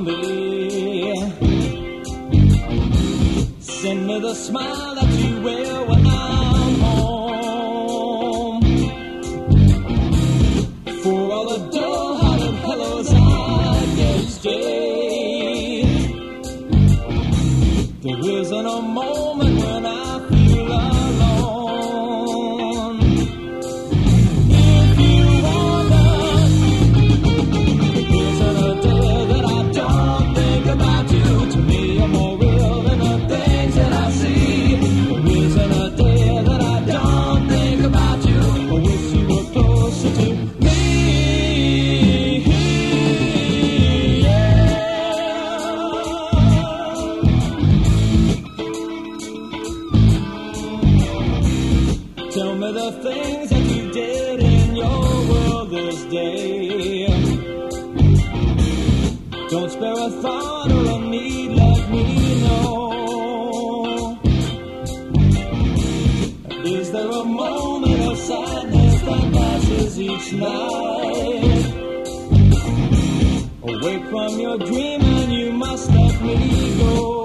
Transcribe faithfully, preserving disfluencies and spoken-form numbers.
on me. Send me the smile that you wear when I'm home. For all the dull-hearted hellos I get each day, there isn't a moment when I feel alone. If you wonder, there isn't a day that I don't think about you. To me, you're more real than the things that I see. There isn't a day that I don't think about you. I wish you were closer to me. Tell me the things that you did in your world this day. Don't spare a thought or a need, let me know. Is there a moment of sadness that passes each night? Awake from your dream and you must let me go.